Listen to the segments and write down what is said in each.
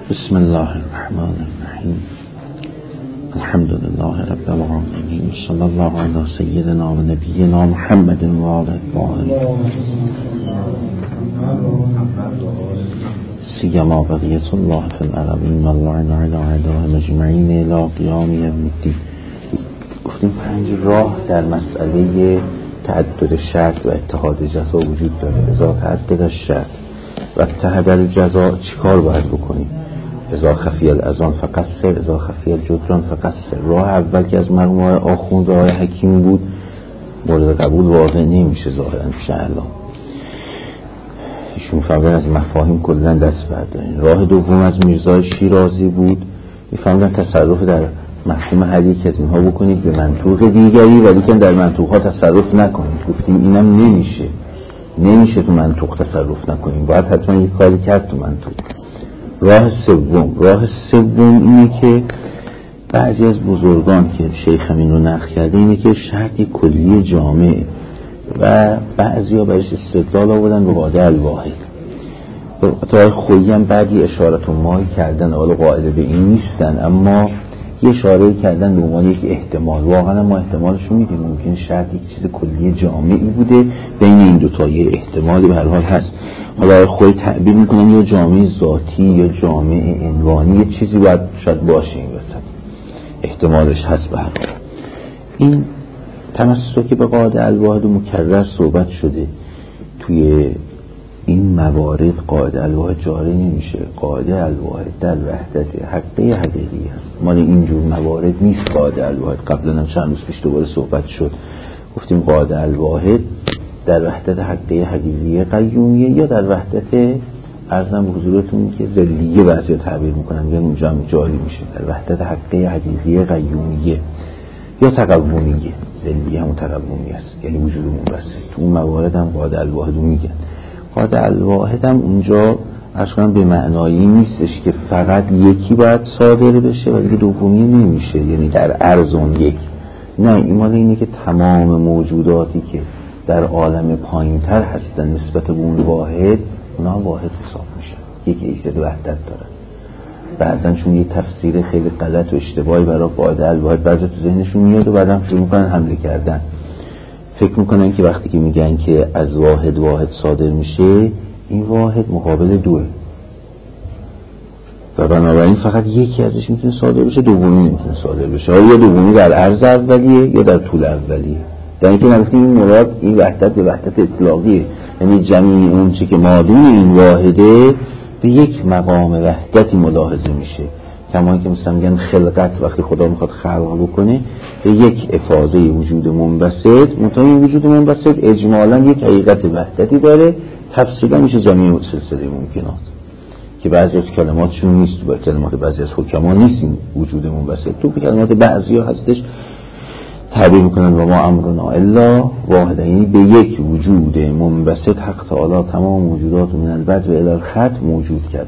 بسم الله الرحمن الرحیم. الحمد لله رب العالمین، صلی الله علی سیدنا و نبینا محمد و آله سیما بقیت الله فی الارضین و اللعن علی اعدائهم اجمعین الی قیام یوم الدین. گفتیم 5 راه در مسئله تعدد شرط و اتحاد جزا وجود داره. اذا تعدد الشرط و اتحد الجزا چیکار باید بکنیم؟ اذا خفی الاذان فقصر، اذا خفی الجدران فقصر. راه اول که از مرحوم آخوند آقای حکیم بود مورد قبول واقع نمیشه ظاهرا پیش اعلام. ایشون فرمودن از مفاهیم کلا دست بردارین. راه دوم از میرزا شیرازی بود، میفهمدن تصرف در مفهوم هر یک از اینها بکنید به منطوق دیگری، ولی که در منطوق ها تصرف نکنید. گفتیم اینم نمیشه تو منطوق تصرف نکنیم، باید حتما یک کاری کرد تو منطوق. راه سوم اینه که بعضی از بزرگان که شیخ همین رو نقل کرده اینه که شرط کلی جامعه و بعضی ها برش استدلال آوردن به قاعده الواحد. تا خویی هم بعدی اشارت و ماهی کردن، حالا قاعده به این نیستن اما یه اشاره کردن به عنوان یک احتمال. واقعا ما احتمالشو میدیم، ممکن شرط یک چیز کلی جامعی بوده بین این دوتا، یه احتمالی به هر حال هست. حالا خود تعبیر میکنن یا جامعه ذاتی یا جامعه عنوانی، یه چیزی باید شاید باشه این وسط، احتمالش هست به هر حال. این تمسک به قاعده الواحد مکرر صحبت شده. توی این موارد قاعده الواحد جاری نمیشه. قاعده الواحد در وحدت حقیقی هست، مال اینجور موارد نیست قاعده الواحد. قبلا هم چند روز پیش دوباره صحبت شد، گفتیم قاعده الواحد در وحدت حقیقی قیومیه یا در وحدت ارزم به حضورتون که ذلیه بعضی تعبیر میکنن، میگن اونجا هم جاری میشه در وحدت حقیقی قیومیه یا تقومیه. ذلیه هم تقومی است، یعنی وجود منبسط. تو اون موارد هم قاعده الواحد میگن. قاعده الواحد هم اونجا اصلا به معنایی نیستش که فقط یکی باید صادر بشه و دیگه دومی نمیشه، یعنی در ارزون یک. نه، این مال اینه که تمام موجوداتی که در عالم پایینتر هستن نسبت به اون واحد، اونا واحد حساب میشن، یک ایزد وحدت دارن. بعضن چون یه تفسیر خیلی غلط و اشتباهی برای قاعده الواحد بعضی تو ذهنشون میاد و بعدم شروع میکنن حمله کردن. فکر میکنن که وقتی که میگن که از واحد صادر میشه، این واحد مقابل دوه و بنابراین فقط یکی ازش میتونه صادر بشه، دومی نمیتونه صادر بشه، یا دومی در عرض اولیه یا در طول اولیه. در اینکه نگفتیم این مراد این وحدت به وحدت اطلاقیه، یعنی جمعی اون چه که مادون این واحده به یک مقام وحدتی ملاحظه میشه. کما که مثلا میگن خلقت، وقتی خدا میخواد خلق بکنه به یک افاضه وجود منبسط، منتها این وجود منبسط اجمالا یک حقیقت وحدتی داره. تفصیلا میشه جمعی سلسله ممکنات که بعضی از کلماتشون نیست، با کلمات بعضی از حکما نیست این وجود منبسط. تو کلمات بعضی ها هستش تعبیر میکنن و ما امرنا الا واحد، یعنی به یک وجود منبسط حق تعالی تمام موجودات من البدء و الی الختم موجود کرد.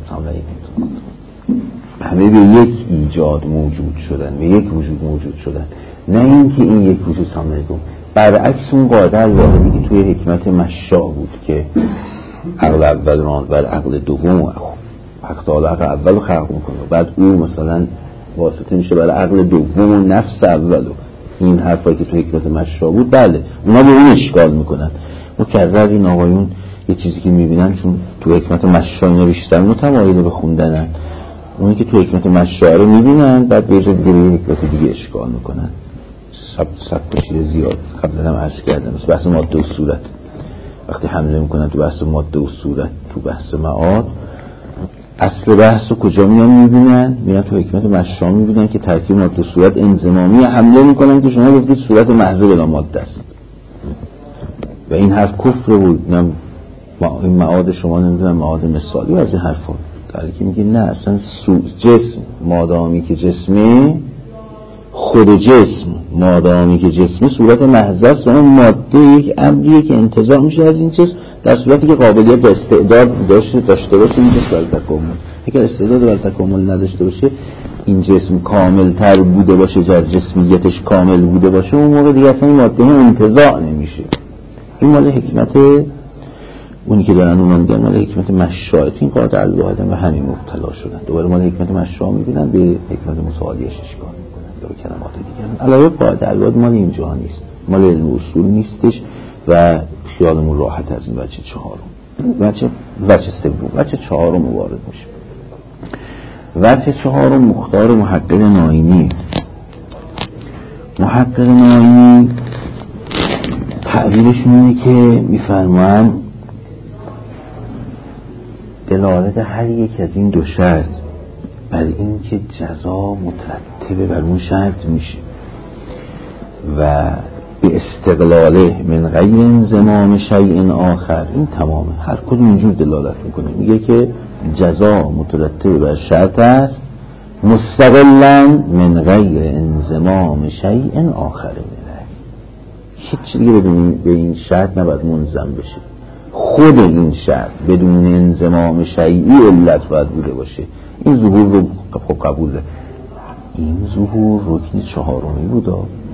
همه به یک ایجاد موجود شدن، به یک وجود موجود شدن، نه اینکه این یک وجود سامنے کن. برعکس اون قاعده الواحدی که توی حکمت مشا بود که عقل اول راند بر عقل دوم، حق تعالی عقل اول رو خلق میکنه بعد او مثلا واسطه میشه برای عقل دوم و نفس اولو. این حرفایی که توی حکمت مشا بود، بله اونا به اون اشکال میکنن. مکرر این آقایون یه چیزی که میبینن چون تو حکمت مشا اینا بیشتر متمایل به خوندنن، اونی که تو حکمت مشا رو میبینن بعد به جای دیگه حکمت دیگه اشکال میکنن. سب کشیده زیاد قبلا هم عرض کردم. بحث ماده و صورت وقتی حمله میکنن تو بحث ماده و صورت، تو بحث معاد اصل بحث رو کجا میبینن؟ میرن تو حکمت مشا میبینن که ترکیب ماده و صورت انضمامی، حمله میکنن که شما گفتید صورت محض بلا ماده است و این حرف کفر بود. این معاد شما نمیدونم معاد مثالی و از این حرفا، در حالی که میگه نه، اصلا جسم مادامی که جسمه، خود جسم مادامی که جسمه صورت محض است و اون ماده یک امریه که انتزاع میشه از این جسم در صورتی که قابلیت استعداد داشته باشه این جسم برای تکامل. اگر استعداد برای تکامل نداشته باشه، این جسم کامل تر بوده باشه، جسمیتش کامل بوده باشه، اون موقع دیگه اصلا این ماده انتزاع نمیشه. این مال حکمت اونی که دارن اونا میگن مال حکمت مشاء، این قاعده الواحدن و همین مبتلا شدن، دوباره مال حکمت مشاء میبینن، به حکمت متعالیش اشکال میکنن یا به کلمات دیگه. علاوه قاعده الواحد مال اینجا نیست، مال علم اصول نیستش و خیالمون راحت از این بچه چهارم. بچه سوم، بچه چهارم وارد میشه. بچه چهارم مختار محقق ناینی. محقق ناینی تعبیرشون اینه که میفرمان دلالت هر یک از این دو شرط بر این که جزا مترتبه بر اون شرط میشه و به استقلاله من غیر انضمام شیء آخر، این تمامه، هر کدوم اینجور دلالت میکنه، میگه که جزا مترتبه بر شرط است مستقلا من غیر انضمام شیء آخر، هیچ چیزی به این شرط نباید منضم بشه، خود این شرط بدون انضمام شیئی علت باید بوده باشه. این ظهور رو قبوله، این ظهور رکن چهارمی بوده.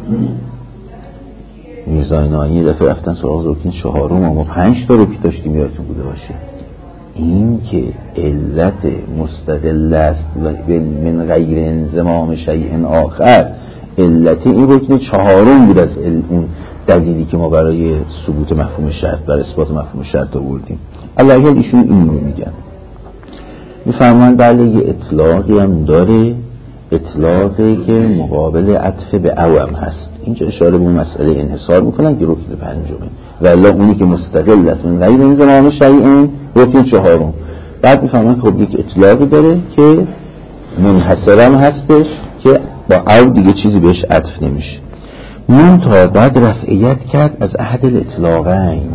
میرزا ناینی دفعه رفتن سراغ رکن چهارم، اما 5 تا رکن داشتیم یادتون بوده باشه. این که علت مستقل است و من غیر انضمام شیء آخر، علت این رکن چهارم بود از اون دلیلی که ما برای ثبوت مفهوم شرط، برای اثبات مفهوم شرط آوردیم. علاوه ایشون این رو میگن، میفرمان بله یه اطلاقی هم داره، اطلاقی که مقابل عطف به عوام هست. اینجا اشاره به اون مسئله انحصار میکنن که رکن پنجمه، ولی اونی که مستقل است من غیر انضمام شیء رکن چهارم. بعد میفرمان خب یک اطلاقی داره که منحصرم هستش که با او دیگه چیزی بهش عطف نمیشه. منتها باید رفعیت کرد از احد الاطلاقین،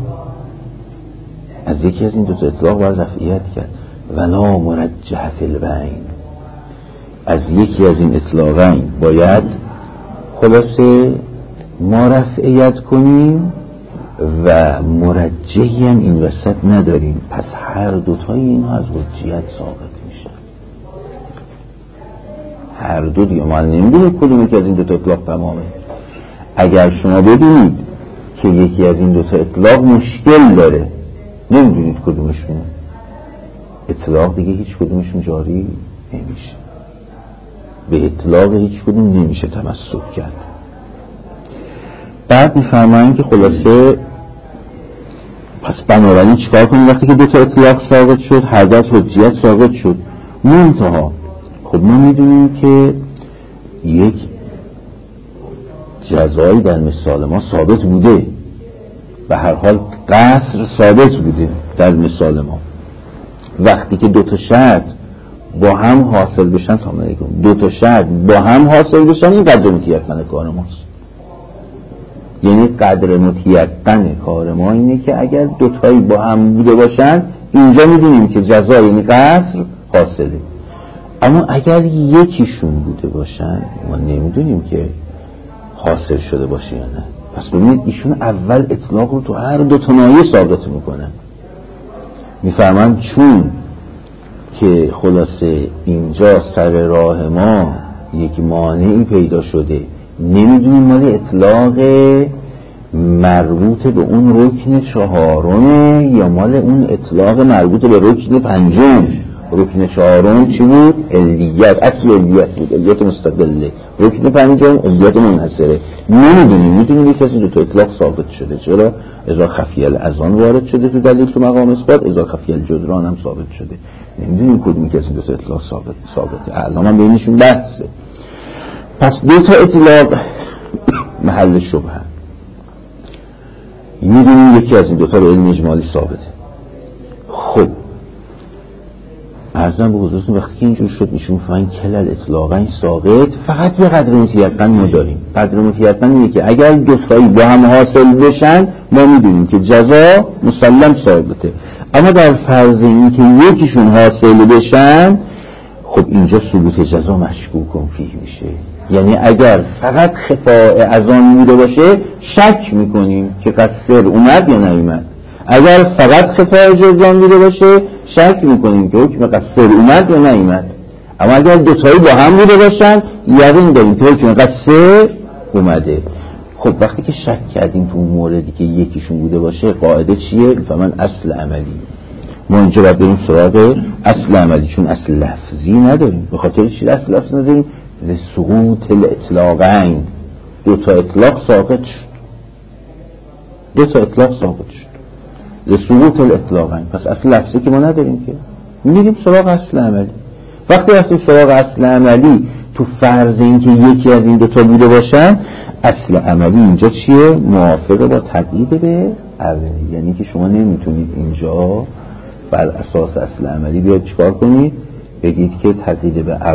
از یکی از این دو تا اطلاق باید رفعیت کرد. ولا مرجح فی البین، از یکی از این اطلاقین باید خلاصه ما رفعیت کنیم و مرجحی هم این وسط نداریم، پس هر دوتای اینها از حجیت ساقط میشه. هر دو دیگه ما نمیدونیم کدومی که از این دوتا اطلاق تمامه. اگر شما بدونید که یکی از این دوتا اطلاق مشکل داره، نمیدونید کدومشون، اطلاق دیگه هیچ کدومشون جاری نمیشه، به اطلاق هیچ کدوم نمیشه تمسک کرد. بعد میفرماییم که خلاصه پس بنابراین چیکار کنیم وقتی که دوتا اطلاق ساقط شد؟ هر دو حجیت ساقط شد. منتها خب ما میدونیم که یک جزایی در مثال ما ثابت بوده، به هر حال قصر ثابت بوده در مثال ما. وقتی که دوتا شرط با هم حاصل بشن، سلام علیکم، دوتا شرط با هم حاصل بشن، این قدر متیقن کار ماست. یعنی قدر متیقن کار ما اینه که اگر دوتایی با هم بوده باشن، اینجا میدونیم که جزا یعنی قصر حاصله. اما اگر یکیشون بوده باشن، ما نمیدونیم که حاصل شده باشه یا نه. پس ببینید ایشون اول اطلاق رو تو هر دو تا ناحیه ثابت میکنن. میفهمن چون که خلاصه اینجا سر راه ما یک مانعی پیدا شده، نمیدونیم مال اطلاق مربوط به اون رکن چهارمه یا مال اون اطلاق مربوط به رکن پنجم. رکن چهارم چی بود؟ علیت، اصل علیت بود، علیت مستقله. رکن پنجم علیت منحصره. نمیدونیم، میدونیم یک کسی دو تا اطلاق ثابت شده. چرا؟ اذا خفی الاذان وارد شده تو دلیل تو مقام اثبات، اذا خفی الجدران هم ثابت شده. نمیدونیم کدومی کسی دو تا اطلاق ثابته. الان هم بینشون بحثه. پس دو تا اطلاق محل شبهه. میدونیم یکی از این دو تا به علم اجمالی ثابته. خب عرضم به حضورتون وقتی که اینجور شد میشون فهمین کلل اطلاقاً ثابت، فقط یه قدر متیقن ما داریم. قدر متیقن اینه که اگر دو تایی با هم حاصل بشن، ما میدونیم که جزا مسلم ثابته. اما در فرض این که یکیشون حاصل بشن، خب اینجا ثبوت جزا مشکوک فیه میشه. یعنی اگر فقط خفاء اذان بوده باشه، شک میکنیم که قصر اومد یا نیومد. اگر فقط خفاء جزان بوده باشه، شک میکنیم که حکم قصر اومد یا نیومد. اما اگر دوتایی با هم بوده باشن، یقین داریم که حکم قصر اومده. خب وقتی که شک کردیم تو اون موردی که یکیشون بوده باشه، قاعده چیه؟ فمن اصل عملی. ما اینجا باید بریم سراغ اصل عملی، چون اصل لفظی نداریم. به خاطر چی اصل لفظی نداریم؟ لسقوط الاطلاقین، دو تا اطلاق ساقط شد، لسقوط الاطلاقین. پس اصل لفظی که ما نداریم، که میریم سراغ اصل عملی. وقتی رفتیم سراغ اصل عملی تو فرض این که یکی از این دو تا بوده باشن، اصل عملی اینجا چیه؟ موافقه با تقیید به اولی. یعنی که شما نمیتونید اینجا بر اساس اصل عملی بیاید چیکار کنید؟ بگید که تقیید به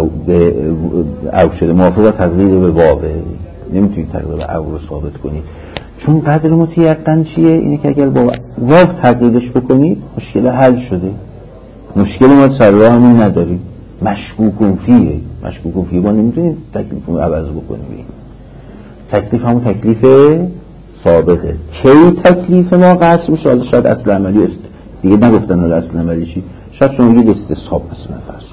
او شده، موافقه با تقیید به واوه. نمیتونید تقیید به او رو ثابت کنید، چون قدر متیقن چیه؟ اینه که اگر با واو تقییدش بکنید مشکل حل شده. مشکل ما سر راه همین نداریم. مشکوکون فیه با نمیتونید تکلیف رو عوض بکنیم. تکلیف همون تکلیف سابقه. کی تکلیف ما قصر میشه؟ حالا شاید اصل عملی است دیگه نگفتن، حالا اصل عملی چی؟ شاید شما بگید استصحاب اسم فرض.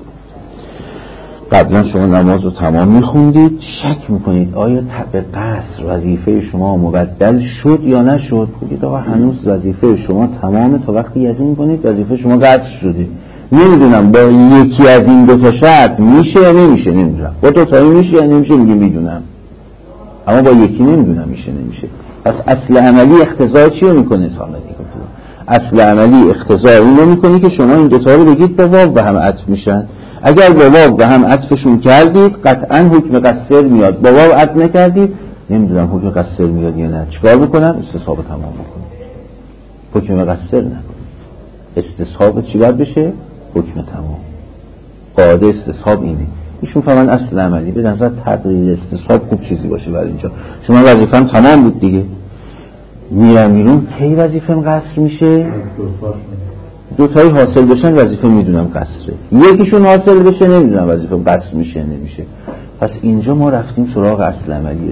قبلا شما نماز رو تمام میخوندید، شک میکنید آیا به قصر وظیفه شما مبدل شد یا نشد؟ بگید آقا هنوز وظیفه شما تمامه تا وقتی یقین کنید وظیفه شما قصر شده. نمیدونم با یکی از این دو تا شرط میشه یا نمیشه، نمیدونم با دو تایی میشه یا نمیشه، میدونم اما با یکی نمیدونم میشه نمیشه. پس اصل عملی اقتضا چی رو میکنه؟ اصل عملی اقتضا اینو میکنه که شما این دوتا رو بگید با واو به هم عطف میشن. اگر با واو به هم عطفشون کردید قطعا حکم قصر میاد. با واو عطف نکردید نمیدونم حکم قصر میاد یا نه. چیکار بکنم؟ استصحاب تمام بکنم، حکم قصر نکنم. استصحاب چی باید بشه؟ حکم تمام. قاعده استصحاب اینه. ایشون فهمن اصل عملی به نظر تقریر استصحاب خوب چیزی باشه. برای اینجا شما وظیفه‌ام تمام بود دیگه، میرم بیرون کی وظیفه‌ام قصر میشه؟ دوتایی حاصل بشن وظیفه میدونم قصره، یکیشون حاصل بشه نمیدونم وظیفه‌ام قصر میشه نمیشه. پس اینجا ما رفتیم سراغ اصل عملی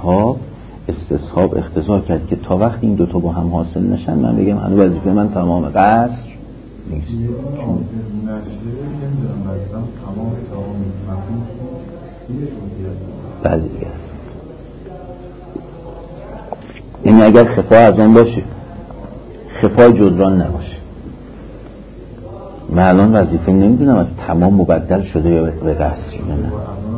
استصحاب اقتضا کرد که تا وقتی این دوتا با هم حاصل نشن من بگم هنوز وظیفه من تمام قصر نیست. بله دیگه است. یعنی اگر خفا از آن باشه، خفا جدران نباشه، من الان وظیفه نمیدونم از تمام مبدل شده یا به قصر شده نه.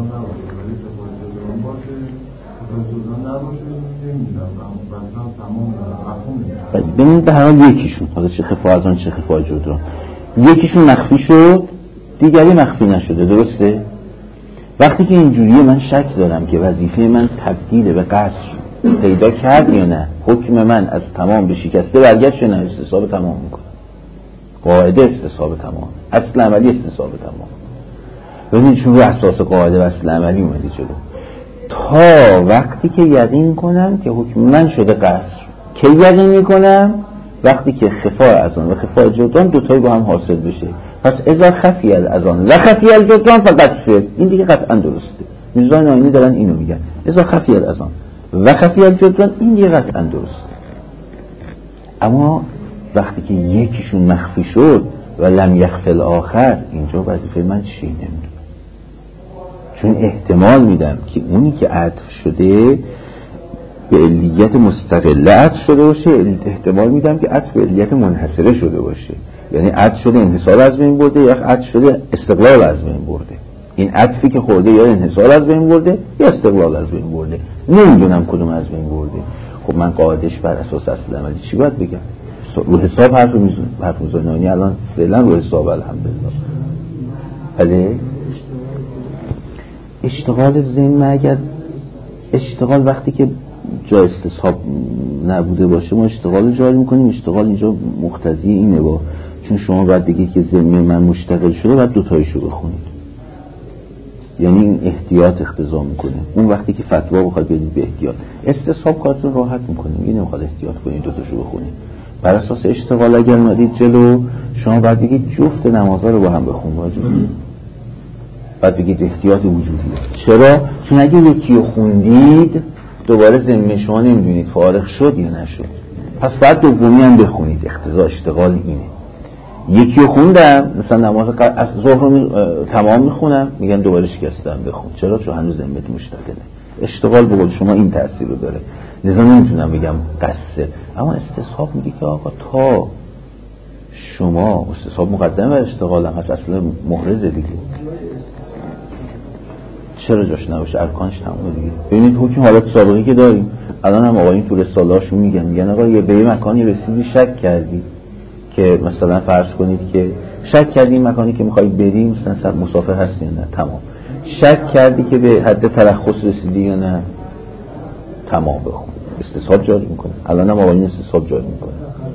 ببینید به هر حال یکیشون، حالا چه خفا از آن چه خفا جدران، یکیشون مخفی شد دیگری مخفی نشده، درسته؟ وقتی که اینجوریه من شک دارم که وظیفه من تبدیل به قصر پیدا کرد یا نه. حکم من از تمام به شکسته برگشت یا نه. استصحاب تمام میکنه. قاعده استصحاب تمام، اصل عملی استصحاب تمام. ببینید چون رو اساس قاعده و اصل عملی اومدی جلو. تا وقتی که یقین کنم که حکم من شده قصر. که یقین میکنم وقتی که خفا از آن و خفا جدران دوتایی با هم حاصل بشه. پس اذا خفی از آن و خفی الجدران فقط سر. این دیگه قطعا درسته. میزان آینی دارن اینو میگن، اذا خفی از آن و خفی الجدران، این دیگه قطعا درسته. اما وقتی که یکیشون مخفی شد و لم یخفی الاخر، اینجا وظیفه من چی؟ نمیدونم، چون احتمال میدم که اونی که عطف شده به علیت مستقله عطف شده باشه، احتمال میدم که عطف به علیت منحصره شده باشه. یعنی عطف شده انحصار از بین برده یا عطف شده استقلال از بین برده. این عطفی که خورده یا انحصار از بین برده یا استقلال از بین برده، نمیدونم کدوم از بین برده. خب من قاعدش بر اساس اصل عملی چی باید بگم؟ رو حساب حرف میزنانی الان فعلا رو حساب الحمدلله. بله اشتغال ذهن، اگر اشتغال وقتی که جای استصحاب نبوده باشه ما اشتغال جاری میکنیم. اشتغال اینجا مقتضی اینه با، چون شما باید بگید که ذهن من مشتغل شده باید دوتایشو بخونید، یعنی این احتیاط اقتضا میکنه. اون وقتی که فتوا بخواد بدید به احتیاط، استصحاب کارتون راحت میکنه، میگه نمیخواد احتیاط کنید دوتاشو بخونید. بر اساس اشتغال اگر اومدید جلو شما باید بگید جفت نمازها رو با هم بخون، باید بگید احتیاط وجودیه. چرا؟ چون اگه یکی رو خوندید دوباره ذهن شما نمیدونید فارغ شد یا نشد، پس باید دومی هم بخونید. اقتضا اشتغال اینه. یکی رو خوندم مثلا نماز ظهر رو تمام میخونم، میگن دوباره شکستم بخون. چرا؟ چون هنوز ذهنت مشتغله. اشتغال به قول شما این تأثیر رو داره، لذا نمیتونم بگم قصه. اما استصحاب میگه که آقا تا شما استصحاب مقدم بر اشتغال هم هست، اصلا محرزه دیگه، چرا جاش نباشه، ارکانش تمامه دیگه. ببینید حکم حالت سابقی که داریم الان هم آقایون تو رساله‌هاشون میگن آقا یه به مکانی رسیدی شک کردی که مثلا فرض کنید که شک کردی این مکانی که میخوای بریم مثلا مسافر هستی یا نه، تمام. شک کردی که به حد ترخص رسیدی یا نه، تمام بخون. استصحاب جاری میکنه. الان هم آقایون استصحاب جاری میکنه.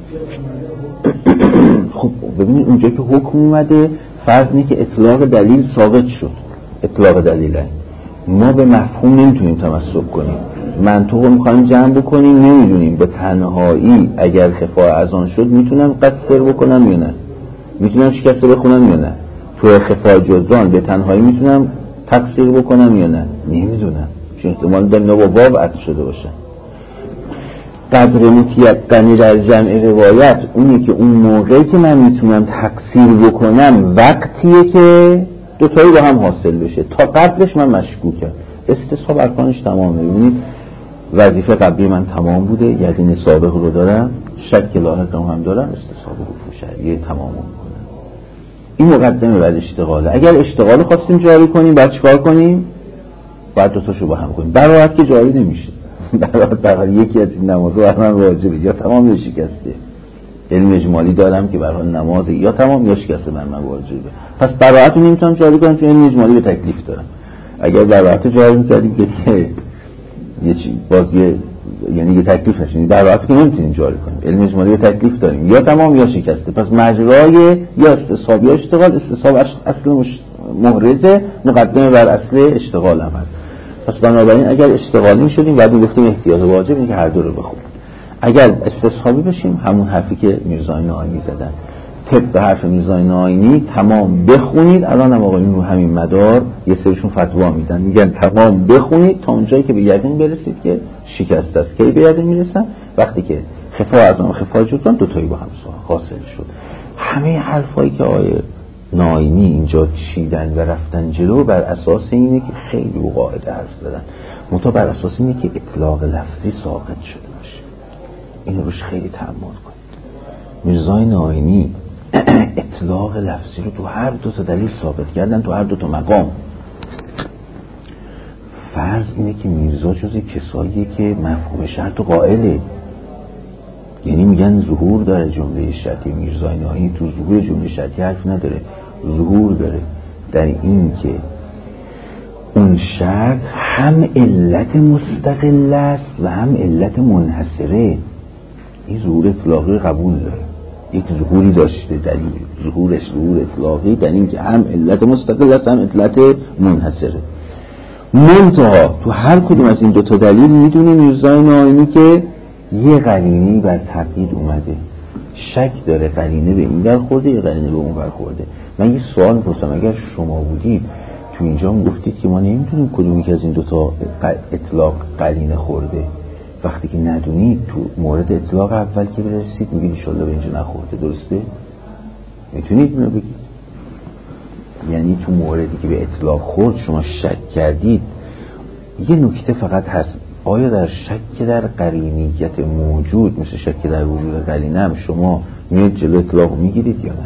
خب ببینید اونجا که حکم اومده فرض اینه که اطلاق دلیل ثابت شد. اطلاق دلیل ما به مفهوم نمیتونیم تمسک کنیم، منطق رو میخوایم جمع بکنیم، نمیدونیم به تنهایی اگر خفا از آن شد میتونم قصر بکنم یا نه، میتونم شکسته بخونم یا نه، تو خفا جزان به تنهایی میتونم تقصیر بکنم یا نه، نمیدونم، چون احتمال دارم با باب عطف شده باشه. قدر متیقنی در جمع روایت اونی که اون موقعی که من میتونم تقصیر بکنم وقتیه که دوتایی با هم حاصل بشه، تا قبلش من مشکوکم. استصحاب ارکانش تمامه. ببینید وظیفه قبلی من تمام بوده، یقین سابق رو دارم، شک لاحق هم دارم، استصحاب حکم شرعی تمام میکنم. این مقدمه بعد اشتغاله. اگر اشتغال خواستیم جاری کنیم بعد چیکار کنیم؟ بعد دوتاشو با هم کنیم. براحت که جاری نمیشه. براحت یکی از این نمازها بر من واجبه یا تمام یا شکسته. علم اجمالی دارم که برای نماز یا تمام یا شکسته بر من واجبه. پس براحت رو نمیتونم جاری کنم چون علم اجمالی به تکلیف دارم. اگر براحت جاری می‌کردیم که یه چی باز یعنی یه تکلیف نشه، براحت که نمیتونیم جاری کنیم، علم اجمالی به تکلیف داریم یا تمام یا شکسته. پس مجرای یا استصحاب یا اشتغال، استصحاب اصل محرزه مقدمه بر اصل اشتغال هم هست. پس بنابراین اگر اشتغالی شدیم بعد میگفتیم احتیاط واجب اینه که هر دو رو بخونیم. اگر استصحابی بشیم همون حرفی که میرزای ناینی زدن، طبق حرف میرزای ناینی تمام بخونید. الان هم آقایون رو همین مدار یه سریشون فتوا میدن، میگن تمام بخونید تا اونجایی که به یقین برسید که شکست است. کی به یقین میرسن؟ وقتی که خفا از اون خفا جدان دوتایی با هم حاصل شد. همه حرفایی که آقای ناینی اینجا چیدن و رفتن جلو بر اساس اینه که خیلی قاعده حرف زدن، منتها بر اساس اینه که اطلاق لفظی ساقط شده باشه. این روش خیلی تأمل کنید. میرزای ناینی اطلاق لفظی رو تو هر دو تا دلیل ثابت کردن، تو هر دو تا مقام. فرض اینه که میرزا جز کساییه که مفهوم شرط و قائله، یعنی میگن ظهور داره جمله شرطی. میرزای ناینی تو ظهور جمله شرطی حرف نداره، ظهور داره در این که اون شرط هم علت مستقل است و هم علت منحصره. این ظهور اطلاقی قبول داره، یک ظهوری داشته دلیل، ظهورش ظهور اطلاقی در این که هم علت مستقل است هم علت منحصره. منتها تو هر کدوم از این دوتا دلیل میدونه میرزای ناینی که یه قرینه‌ای بر تقیید اومده، شک داره قرینه به این برخورده یا قرینه به اون برخورده. من یه سوال میپرسم، اگر شما بودید تو اینجا میگفتید که ما نمیدونیم کدومی که از این دوتا اطلاق قرینه خورده، وقتی که ندونید تو مورد اطلاق اول که برسید میگید انشالله به اینجا نخورده، درسته؟ میتونید اینو بگید؟ یعنی تو موردی که به اطلاق خورد شما شک کردید. یه نکته فقط هست، آیا در شک در قرینیت موجود مثل شک در وجود قرینه هم شما میاد جلو اطلاق میگیرید یا نه؟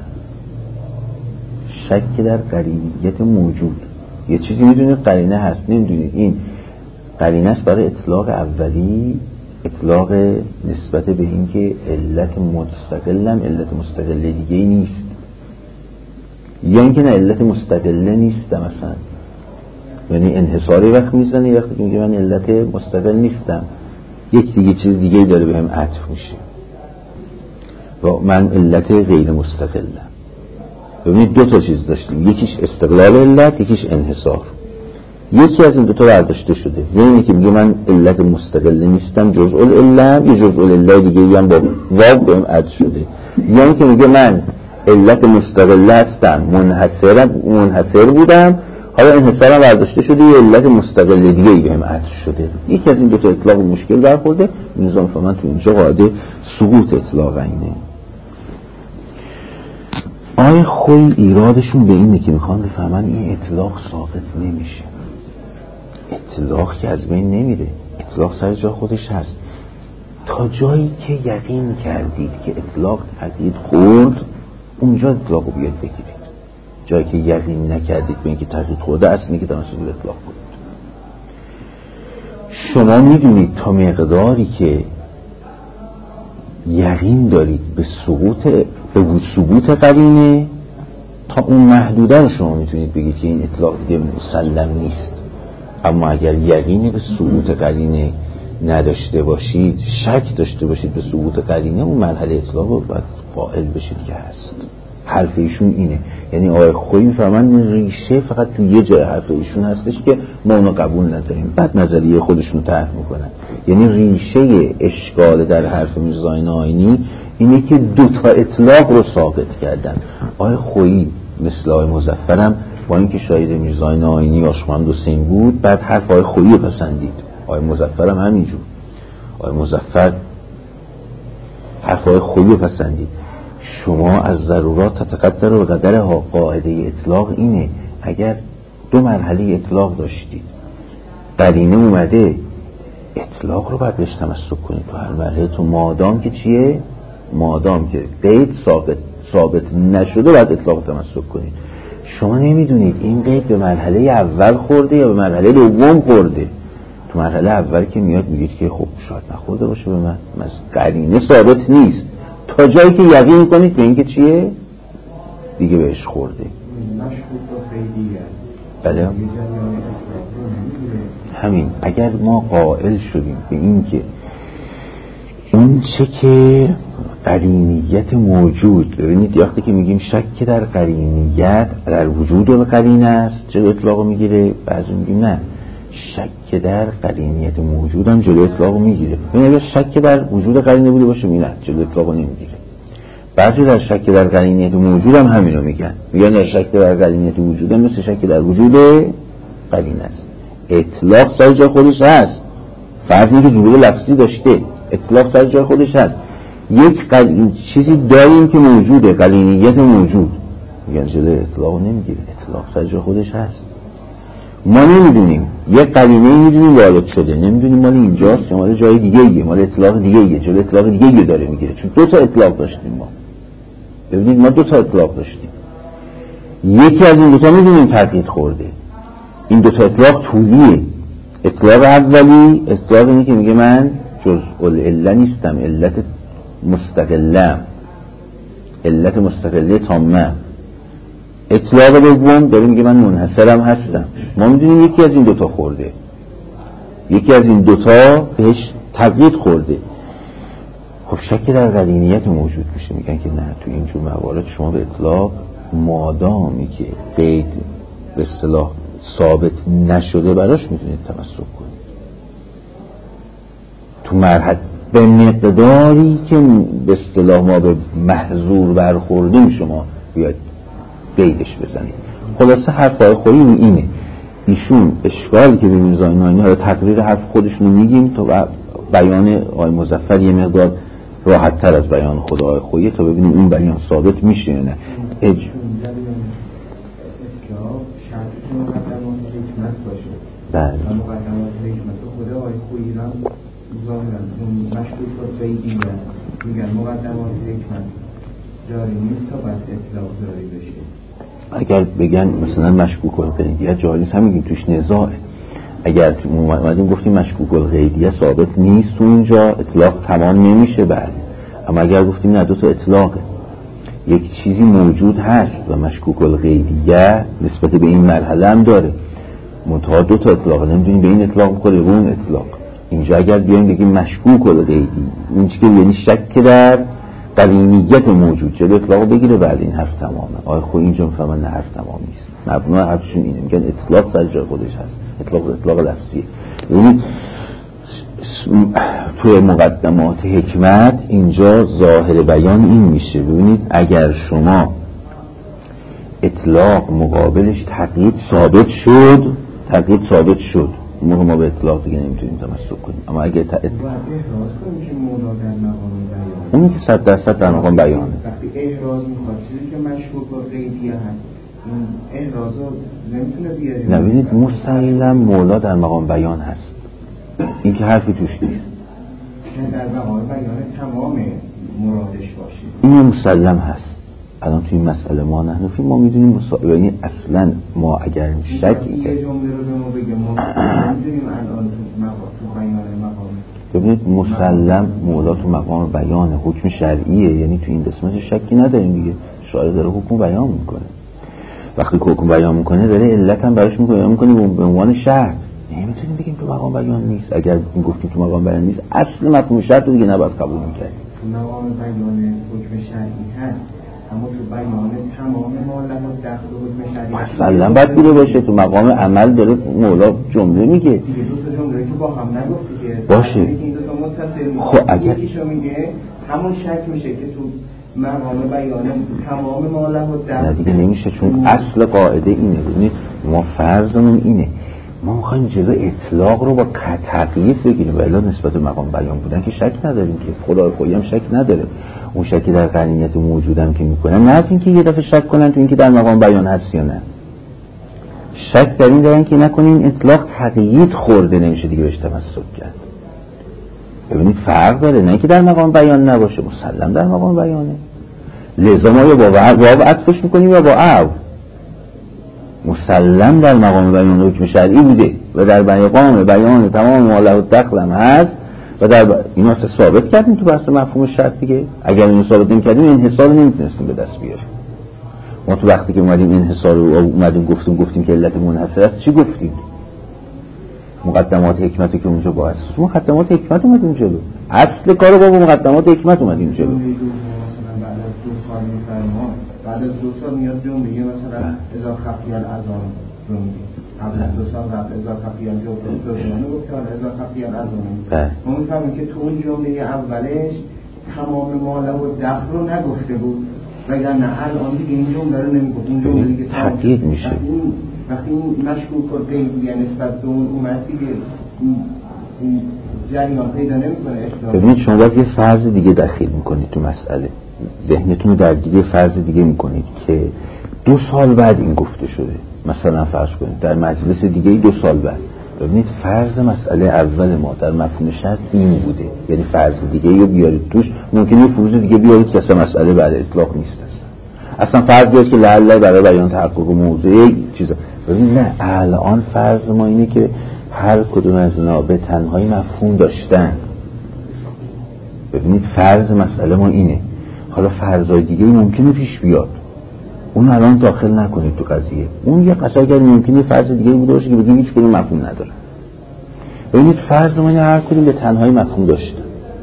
شک در قرینیت موجود، یه چیزی میدونید قرینه هست، نمیدونید این قرینه است برای اطلاق اولی، اطلاق نسبت به این که علت مستقلم علت مستقله دیگه نیست، یا اینکه نه علت مستقله نیست مثلا، یعنی انحصاری وقت میزنه وقتی که میگه من علت مستقل نیستم، یک دیگه چیز دیگه داره بهم عطف میشه و من علت غیر مستقلم. ببینید دو تا چیز داشتیم، یکیش استقلال علت، یکیش انحصار. یکی از این دو تا برداشته شده، یعنی که میگه من علت مستقل نیستم جزء العلت، یه جزء العلت دیگه هم با واو بهم عطف شده، یعنی که میگه من علت مستقل هستم، منحصر بودم، حالا انحصارم برداشته شده یه علت مستقل دیگه ای بهم عطف شده. یکی از این دو تا اطلاق مشکل برخورده، نظام فهمن تو اینجا قاعده سقوط اطلاق اینه. آیا خوی ایرادشون به اینه که میخوان بفهمن این اطلاق ساقط نمیشه. اطلاق که از بین نمیره، اطلاق سر جا خودش هست. تا جایی که یقین کردید که اطلاق تقیید خورد، اونجا اطلاق رو بیاد بگیرید. جایی که یقین نکردید به اینکه تقیید خورده، اصلی که تمسک به اطلاق بود. شما میدونید تا مقداری که یقین دارید به ثبوت قرینه، تا اون محدوده رو شما میتونید بگید که این اطلاق دیگه مسلم نیست. اما اگر یقین به ثبوت قرینه نداشته باشید، شک داشته باشید به ثبوت قرینه، اون مرحله اطلاق رو باید قائل بشید که هست. حرف ایشون اینه، یعنی آقای خویی میفهمن ریشه فقط تو یه جای حرف ایشون هستش که ما اونو قبول نداریم، بعد نظریه خودشون طرح میکنن. یعنی ریشه اشکال در حرف میرزا آینی اینه که دوتا اطلاق رو ثابت کردن. آقای خویی مثل آقای مظفرم با اینکه شاید میرزا آینی آشمند حسین بود، بعد حرف آقای خویی پسندید. آقای مظفرم همینجور، آقای مظفر حرف آقای خویی پسندید. شما از ضرورات تتقدر و قدر قاعده اطلاق اینه، اگر دو مرحله اطلاق داشتید، قرینه اومده، اطلاق رو باید بهش تمسک کنید تو هر مرحله، تو مادام که چیه؟ مادام که قید ثابت نشده باید اطلاق تمسک کنید. شما نمیدونید این قید به مرحله اول خورده یا به مرحله دوم خورده. تو مرحله اول که میاد میگید که خب شاید نخورده باشه به من، قرینه ثابت نیست، تا جایی که یقین کنید به اینکه چیه دیگه بهش خورده. بله همین. اگر ما قائل شدیم به اینکه اون چه که قرینیت موجود، ببینید وقتی که میگیم شک در قرینیت در وجود قرینه است جلو اطلاق میگیره، بعضی میگیم نه شک در قرینیت موجود هم جلو اطلاق میگیره. ببینید اگر شک در وجود قرینه بوده باشه میگن جلو اطلاق نمیگیره. بعضی در شک در قرینیت موجود هم همینو میگن در شک در قرینیت موجود هم مثل شک در وجود قرینه است. اطلاق سر جای خودش هست، فرضی که جمله لفظی داشته، اطلاق سر جای خودش هست. یک چیزی داریم که موجوده، قرینیت موجود، میگن جلو اطلاق نمیگیره، اطلاق سر جای خودش هست. ما نمیدونیم یک قرینه میدونیم وارد شده، نمیدونیم مال اینجاست یا مال جای دیگه ایه، مال اطلاق دیگه ایه، جلو اطلاق دیگه ایه داره میگیره، چون دو تا اطلاق داشتیم ما. ببینید ما دو تا اطلاق داشتیم، یکی از این دو تا میدونیم تقیید خورده، این دو تا اطلاق طولیه. اطلاق اولی اطلاق اینه که میگه من جزء العله نیستم، علت مستقله تامه. اطلاق دوم داره میگه من منحصرم هستم. ما میدونیم یکی از این دوتا خورده، یکی از این دوتا بهش تقیید خورده. خب شک در قرینیت موجود میشه، میگن که نه تو اینجور موارد شما به اطلاق مادامی که قید به اصطلاح ثابت نشده براش میتونید تمسک کنید. تو مرحله به مقداری که به اصطلاح ما به محظور برخوردیم شما بیاید قیدش بزنید. خلاصه حرفای خویی اینه. ایشون اشکالی که به میرزا آینی ها تقریر حرف خودشونو میگیم تا بیان آقای مظفر یه مقدار راحت تر از بیان خود آقای خویی تا ببینیم این بیان ثابت میشه یا نه. بله. مقدمات حکمت خود آقای خویی را ظاهرا اون مشکوک و قیدی میگن مقدمات حکمت جاری نیست تا بعد اطلاق جاری بشه. اگر بگن مثلا مشکوک القیدیه جاری نیست، هم میگیم توش نزاعه. اگر اومدیم گفتیم مشکوک القیدیه ثابت نیست تو اونجا اطلاق تمام نمیشه. بله. اما اگر گفتیم نه دو تا اطلاقه، یک چیزی موجود هست و مشکوک القیدیه نسبت به این مرحله هم داره، منتها دو تا اطلاق، نمیدونیم به این اطلاق بخوره به اون اطلاق. اینجا اگر بیایم بگیم مشکوک القیدی، این چیزی یعنی شک در قرینیت موجود جلو اطلاق بگیره، بعد این حرف تمامه. آقای خویی اینجا میفهمن نه حرف تمام نیست، مبنا حرفشون اینه، میگن اطلاق سر جای خودش هست، اطلاق لفظیه. یعنی توی مقدمات حکمت اینجا ظاهر بیان این میشه. ببینید اگر شما اطلاق مقابلش تقیید ثابت شد موقع ما به اطلاق دیگه نمیتونیم تمسک کنیم. اما اگر اونی که 100% در مقام بیانه، وقتی احراز میخواد چیزی که مشکوک و قیدیه هست این احرازو نمیتونه بیاریم. نبینید مسلم مولا در مقام بیان هست، این که حرفی توش نیست، در مقام بیان تمام مرادش باشید، این مسلم هست. الان توی این مسئله ما نحنفی ما میدونیم یعنی اصلا ما اگر شکی یه جمله رو به ما بگه ما نمیدونیم الان تو بیان مقام. ببینید مسلم مولا تو مقام بیان حکم شرعیه، یعنی تو این قسمت شکی نداریم دیگه. شاعر داره حکم بیان میکنه، وقتی که حکم بیان میکنه داره علت هم براش میکنه به عنوان شرط. نمیتونیم بگیم تو مقام بیان نیست. اگر گفتیم تو مقام بیان نیست اصل مفهوم شرط دیگه نباید قبول میکردیم. تو مقام بیان حکم شرعی هست، اما تو بیان تمام مالم و دخل و حکم شرعی مثلا باید بوده باشه. تو مقام عمل داره مولا جمله میگه دیگه، دو تا جمله که با هم نگفتی که باشه. این دو تا متصل خب اگر یکیشو میگه همون شک میشه که تو مقام بیان تمام مالم و دخل. نه دیگه نمیشه، چون اصل قاعده اینه. ببینید ما فرضمون اینه، ما میخوایم جلو اطلاق رو با تقیید بگیریم، ولی نسبت به مقام بیان بودن که شک نداریم که خدا خودی هم شک نداره. اون شکی در قرینیت موجودم که میکنن، نه از اینکه یه دفعه شک کنن تو اینکه در مقام بیان هست یا نه، شک در این دارن که نکنین اطلاق تقیید خورده نمیشه دیگه بهش تمسک کرد. ببینید فرق داره، نه که در مقام بیان نباشه، مسلم در مقام بیانه. لذا ما یا با واو عطفش میکنیم یا با او. مسلم در مقام بیان حکم شرعی بوده و در مقام بیان تمام ماله و دخل هم هست و در اینا ثابت کردیم تو بحث مفهوم شرط دیگه. اگر اینو ثابت نمی‌کردیم انحصار نمیتونستیم به دست بیاریم. ما تو وقتی که اومدیم انحصار رو اومدیم گفتیم که علت منحصر است، چی گفتیم؟ مقدمات حکمت که اونجا با است. مقدمات حکمت اومدیم جلو، اصل کارو با مقدمات حکمت اومدیم جلو. بعد از 2 سال میاد جمله میگه مثلا اذا خفی الاذان رو میگه قبل از 2 سال قبل اذا خفی الاذان گفت حالا اذا خفی الاذان. ما میفهمیم که تو اون جمله اولش تمام ماله و دخل رو نگفته بود، وگرنه الان دیگه این جمله رو نمیگفت. این جمله دیگه تحقیق میشه. وقتی این مشکوک و غیبی نسبت به اون اومد دیگه این جریان پیدا نمیکنه. ببینید شما باز یه فرض دیگه دخیل میکنید تو مسئله، ذهنتون رو درگیر فرض دیگه میکنید که 2 سال بعد این گفته شده. مثلا فرض کنید در مجلس دیگه 2 سال بعد. ببینید فرض مسئله اول ما در مفهوم شرط این بوده، یعنی فرض دیگه رو بیارید توش، ممکنه یه فروض دیگه بیارید که اصلا مسئله بعد اطلاق نیست. اصلا فرض بیارید که لعله برای بیان تحقق موضوعی چیزا. ببینید نه، الان فرض ما اینه که هر کدوم از اینا به تنهایی مفهوم داشتن. ببینید فرض مسئله ما اینه. حالا فرضای دیگه ممکنه پیش بیاد، اون الان داخل نکنید تو قضیه. اون یه قضیه ممکنه فرض دیگه بوده باشه که بگیم هیچ کدوم مفهوم نداره. ببینید فرض ما اینه هر کدوم به تنهایی مفهوم داشتن،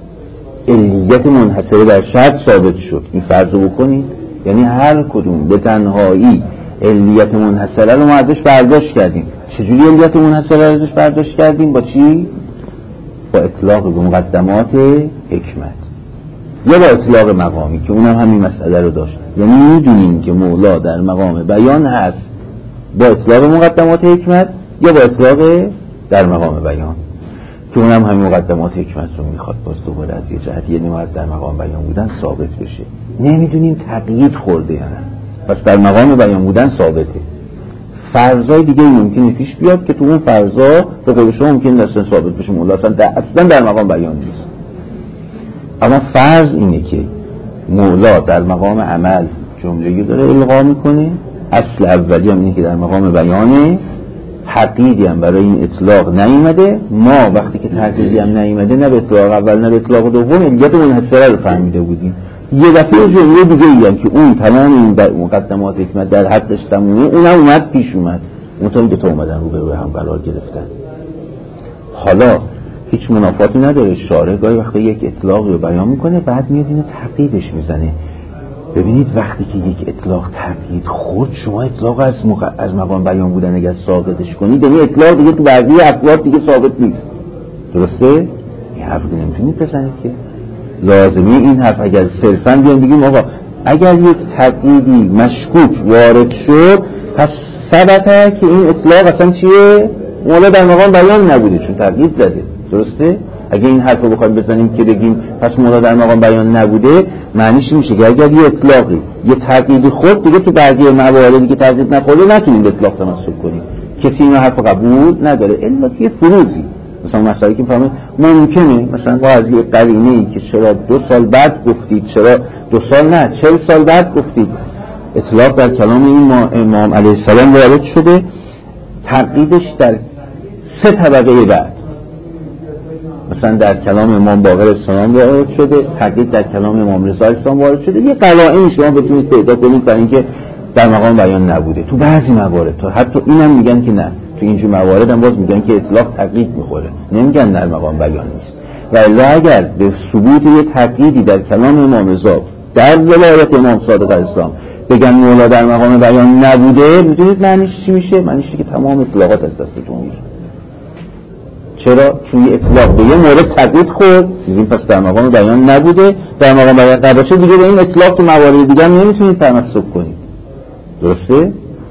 علیت منحصره در شرط ثابت شد. این فرض رو بکنید، یعنی هر کدوم به تنهایی علیت منحصره رو ما ازش برداشت کردیم. چجوری علیت منحصره رو ازش برداشت کردیم؟ با چی؟ با اطلاق به مقدمات حکمت یا با اطلاق مقامی که اونم همین مسئله رو داشت. یعنی میدونیم که مولا در مقام بیان هست با اطلاق مقدمات حکمت یا با اطلاق در مقام بیان که اونم همین مقدمات حکمت رو میخواد باز دوباره از یه جهت، یعنی باید در مقام بیان بودن ثابت بشه. نمیدونیم تقیید خورده یا نه، پس در مقام بیان بودن ثابته. فرضای دیگه ممکنه پیش بیاد که تو اون فرضا به قول شما ممکنه اصلا ثابت بشه مولا اصلا در مقام بیان نیست. اما فرض اینه که مولا در مقام عمل جمله‌ای داره القا میکنه. اصل اولی هم اینه که در مقام بیانه، تقییدی هم برای این اطلاق نیومده. ما وقتی که تقییدی هم نیومده، نه به اطلاق اول نه به اطلاق دوم، علیت منحصره رو فهمیده بودیم. یه دفعه جمله دیگه ایه که اون تمام این مقدمات حکمت در حدش تمومه، اونم اومد پیش اومد، اون دو تا اومدن رو به هم قرار گرفتن. حالا هیچ منافاتی نداره، شارع گاهی وقتی یک اطلاق رو بیان میکنه بعد میاد اینو تقییدش میزنه. ببینید وقتی که یک اطلاق تقیید خورد، شما اطلاق از مقام بیان بودن اگر ثابتش کنید، یعنی اطلاق دیگه تو بقیه افراد دیگه ثابت نیست. درسته؟ این حرف رو نمیتونید بزنید که لازمی این حرف اگر صرفاً بیان بگیم آقا اگر یک تقییدی مشکوک وارد شد، پس ثبته که این اطلاق اصلا چیه؟ مولا در مقام بیان نبوده چون تقیید زده. درسته؟ اگه این حرف رو بخوایم بزنیم که بگیم پس مولا در مقام بیان نبوده، معنیش میشه که اگر یه اطلاقی یه تقییدی خورد دیگه تو بقیه مواردی که تقیید نخورده نتونیم به اطلاق تمسک کنیم. کسی این حرف قبول نداره الا که فروزی. مثلا مسئله که میفهمه ممکنه مثلا با از یه قرینه‌ای که چرا 2 سال بعد گفتید، چرا 2 سال نه 40 سال بعد گفتید، اطلاق در کلام این امام علیه السلام وارد شده، تقییدش در 3 طبقه بعد، مثلا در کلام امام باقر اسلام وارد شده، تقیید در کلام امام رضا اسلام وارد شده، یه قرائنی شما بتونید پیدا کنید برای اینکه در مقام بیان نبوده. تو بعضی موارد تا حتی اینم میگن که نه، تو اینجور موارد هم باز میگن که اطلاق تقیید میخوره، نمیگن در مقام بیان نیست. و الا اگر به ثبوت یه تقییدی در کلام امام رضا در ولایت امام صادق اسلام بگن مولا در مقام بیان نبوده، میدونید معنیش چی میشه؟ معنیش که تمام اطلاقات از دستتون میره. چرا؟ چون یه اطلاق به یه مورد تقیید خورد، میگیم پس در مقام بیان نبوده، در مقام بیان نباشه دیگه به این اطلاق تو موارد دیگه نمیتونید تمسک کنید. درسته؟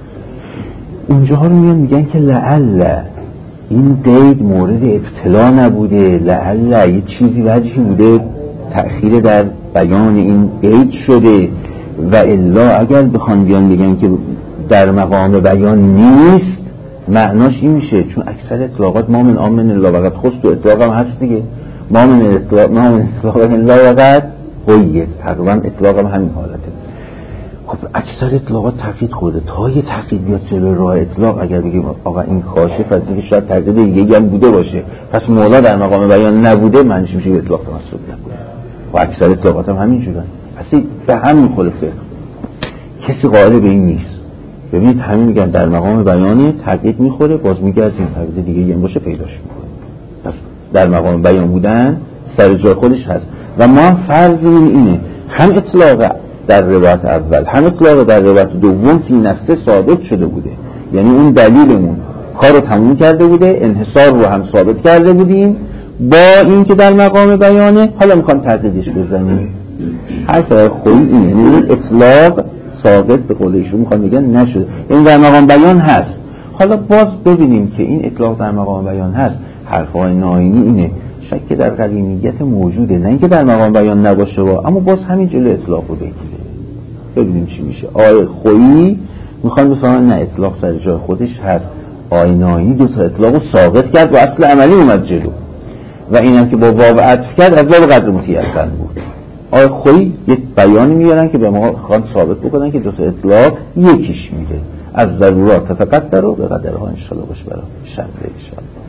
اونجاها رو میگن که لعل این قید مورد ابتلا نبوده، لعل یه چیزی وجهی بوده تأخیر در بیان این قید شده. و الا اگر بخوان بیان بگن که در مقام بیان نیست، معناش این میشه چون اکثر اطلاقات ما من آمن الا وقت خست و اطلاق هم هست دیگه، ما من اطلاق الا وقت قید، تقریبا اطلاق هم همین حالته. خب اکثر اطلاقات تقیید خورده، تا یه تقیید بیاد جلوی راه اطلاق اگر بگیم آقا این کاشف از اینکه شاید تقیید دیگه هم بوده باشه پس مولا در مقام بیان نبوده، معنیش میشه اطلاق تمسک نکنه. و اکثر اطلاقات هم همین جورن، اصلا به هم میخوره فقه، کسی قائل به این نیست. ببینید همین میگن در مقام بیان تقیید میخوره، باز میگردیم تقیید دیگه هم باشه پیداش میکنه. پس در مقام بیان بودن سر جای خودش هست و ما فرضمون اینه هم اطلاق در روایت اول هم اطلاق در روایت دوم فی نفسه ثابت شده بوده، یعنی اون دلیلمون کار رو تموم کرده بوده، انحصار رو هم ثابت کرده بودیم با این که در مقام بیانه، حالا میخوام تقییدش بزنیم. حرف خویی اینه، یعنی اطلاق ثابت به قول ایشون میخوام بگن نشده، این در مقام بیان هست. حالا باز ببینیم که این اطلاق در مقام بیان هست، حرفای ناینی اینه شک در قدیمیت موجوده، نه اینکه در مقام بیان نباشه اما باز همین جلو اطلاق رو بگیره. ببینیم چی میشه. آیه خویی میخوان بفهمن نه اطلاق سر جای خودش هست، آیه ناینی 2 تا اطلاق رو ثابت کرد و اصل عملی اومد جلو و اینم که با واو عطف کرد از باب قدر متیقن بود. آیه خویی یک بیانی میارن که به ما خوان ثابت بکنن که 2 تا اطلاق یکیش میره، از ضرورات تفقط در رو به قدرها انشاءالله باش برای شرط انشاءالله.